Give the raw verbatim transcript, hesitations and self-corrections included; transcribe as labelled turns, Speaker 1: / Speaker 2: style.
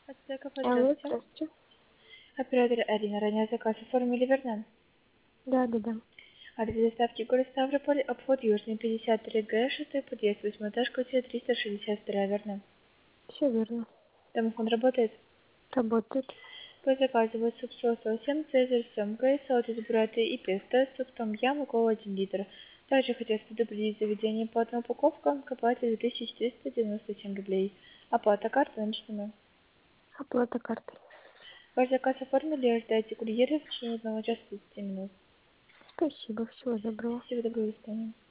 Speaker 1: Аптека,
Speaker 2: Алло,
Speaker 1: здравствуйте.
Speaker 2: здравствуйте.
Speaker 1: Оператор Арина, ранее заказ оформили, верно?
Speaker 2: Да, да, да.
Speaker 1: Адрес доставки город Ставрополь, обход Южный, пятьдесят три Г, шестой подъезд, восьмой этаж, квартира триста шестьдесят два, верно?
Speaker 2: Все верно.
Speaker 1: Домофон работает?
Speaker 2: Работает.
Speaker 1: По заказу вот суп с лососем, цезарь с семгой, салат из буряты и песто, суп том ям и кола один литр. Также хотелось предупредить заведение по одной упаковкам, копать две тысячи четыреста девяносто семь рублей. Оплата карты наличными.
Speaker 2: Оплата картой.
Speaker 1: Ваш заказ оформили, ожидайте курьера в течение одного часа тридцати минут.
Speaker 2: Спасибо, всего доброго.
Speaker 1: Всего доброго, до свидания.